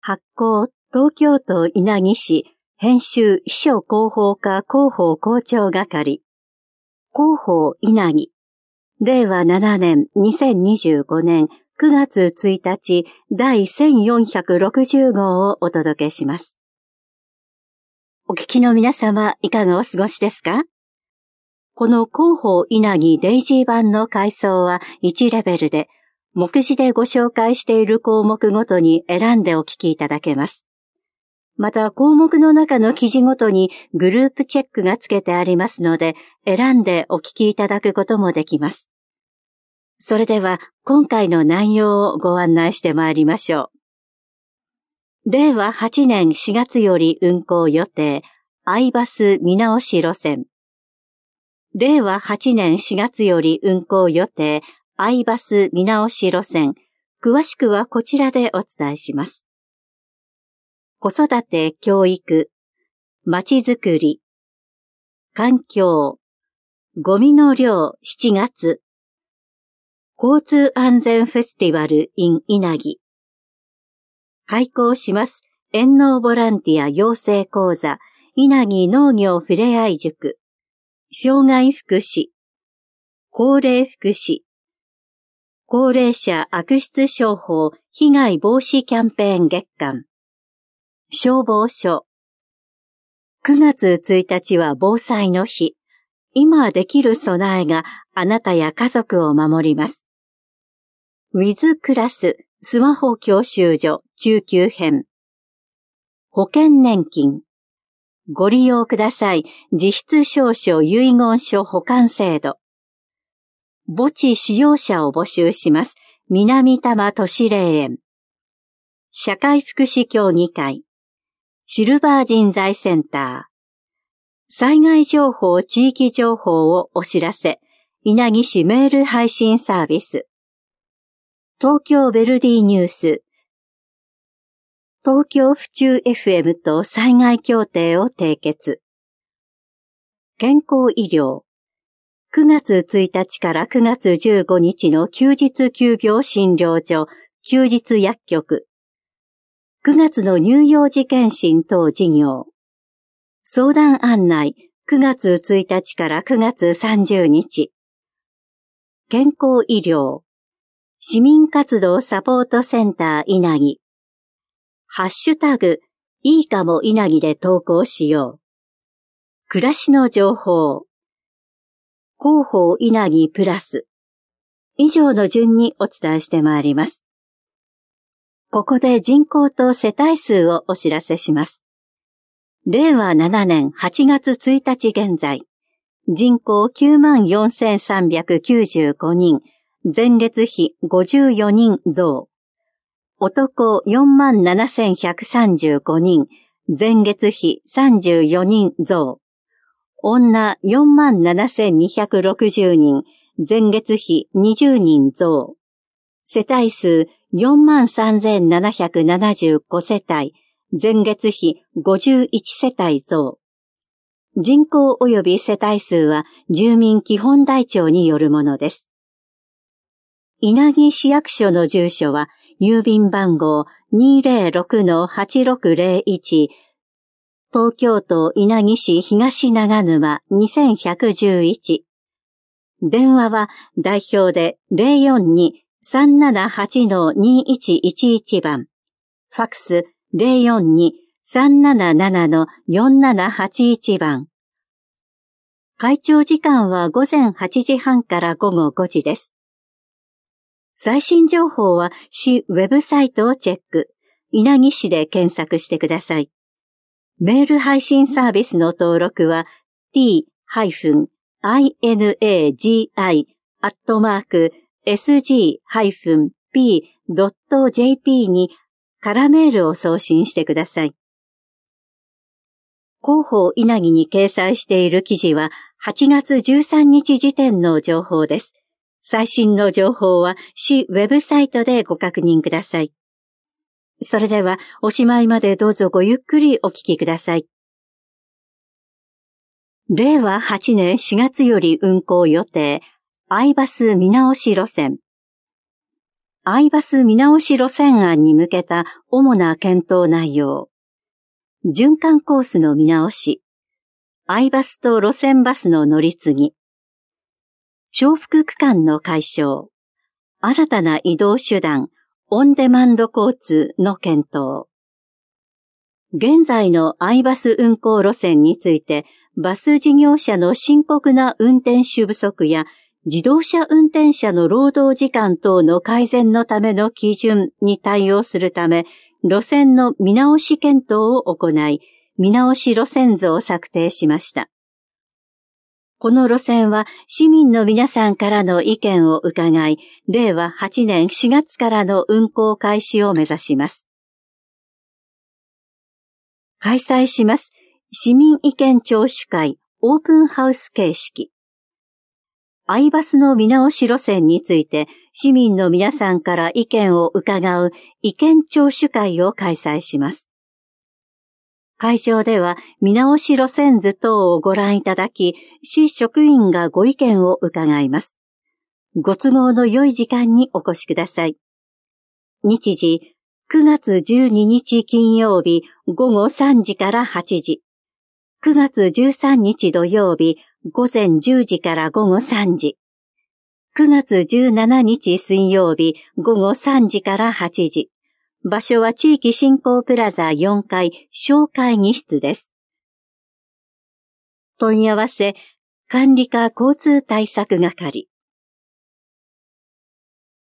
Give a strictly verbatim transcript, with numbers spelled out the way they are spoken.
発行、東京都稲城市、編集秘書広報課広報校長係。広報稲城。れいわななねんにせんにじゅうごねんくがつついたち第せんよんひゃくろくじゅうごうをお届けします。お聞きの皆様、いかがお過ごしですか？この広報稲城デイジー版の階層はいちレベルで、目次でご紹介している項目ごとに選んでお聞きいただけます。また項目の中の記事ごとにグループチェックがつけてありますので、選んでお聞きいただくこともできます。それでは今回の内容をご案内してまいりましょう。れいわはちねんしがつより運行予定、アイバス見直し路線。れいわはちねんしがつより運行予定、アイバス見直し路線。詳しくはこちらでお伝えします。子育て教育、まちづくり、環境、ゴミの量しちがつ、交通安全フェスティバル in 稲城。開講します。遠農ボランティア養成講座、稲城農業ふれあい塾、障害福祉、高齢福祉、高齢者悪質商法被害防止キャンペーン月間。消防署。くがつついたちは防災の日。今できる備えがあなたや家族を守ります。ウィズクラススマホ教習所中級編。保険年金。ご利用ください。実質証書遺言書保管制度。墓地使用者を募集します。南多摩都市霊園。社会福祉協議会。シルバー人材センター。災害情報地域情報をお知らせ。稲城市メール配信サービス。東京ベルディニュース。東京府中 エフエム と災害協定を締結。健康医療。くがつついたちからくがつじゅうごにちの休日急病診療所、休日薬局。くがつの乳幼児健診等事業。相談案内、くがつついたちからくがつさんじゅうにち。健康医療。市民活動サポートセンター稲城。ハッシュタグ、いいかも稲城で投稿しよう。暮らしの情報。広報稲城プラス。以上の順にお伝えしてまいります。ここで人口と世帯数をお知らせします。れいわななねんはちがつついたち現在、人口 きゅうまんよんせんさんびゃくきゅうじゅうごにん、前月比ごじゅうよにん増。男 よんまんななせんひゃくさんじゅうごにん、前月比さんじゅうよにん増。女 よんまんななせんにひゃくろくじゅうにん、前月比にじゅうにん増。世帯数 よんまんさんぜんななひゃくななじゅうご世帯、前月比ごじゅういち世帯増。人口及び世帯数は住民基本台帳によるものです。稲城市役所の住所は郵便番号 にーぜろろくのはちろくぜろいち、東京都稲城市東長沼にせんひゃくじゅういち。電話は代表で ぜろよんにさんななはちのにいちいちいち 番。ファクス ぜろよんにさんななななのよんななはちいち 番。開庁時間はごぜんはちじはんからごごごじです。最新情報は市ウェブサイトをチェック。稲城市で検索してください。メール配信サービスの登録は ティーハイフンアイエヌエージーアイ アットマーク エスジーハイフンピードットジェーピー に空メールを送信してください。広報稲城に掲載している記事ははちがつじゅうさんにち時点の情報です。最新の情報は市ウェブサイトでご確認ください。それではおしまいまでどうぞごゆっくりお聞きください。れいわはちねんしがつより運行予定、アイバス見直し路線。 アイバス見直し路線案に向けた主な検討内容。循環コースの見直し。アイバスと路線バスの乗り継ぎ。重複区間の解消。新たな移動手段、オンデマンド交通の検討。現在のアイバス運行路線について、バス事業者の深刻な運転手不足や、自動車運転者の労働時間等の改善のための基準に対応するため、路線の見直し検討を行い、見直し路線図を策定しました。この路線は市民の皆さんからの意見を伺い、れいわはちねんしがつからの運行開始を目指します。開催します。市民意見聴取会オープンハウス形式。アイバスの見直し路線について市民の皆さんから意見を伺う意見聴取会を開催します。会場では見直し路線図等をご覧いただき、市職員がご意見を伺います。ご都合の良い時間にお越しください。日時、くがつじゅうににち金曜日ごごさんじからはちじ。くがつじゅうさんにち土曜日ごぜんじゅうじからごごさんじ。くがつじゅうしちにち水曜日ごごさんじからはちじ。場所は地域振興プラザよんかい小会議室です。問い合わせ、管理課交通対策係。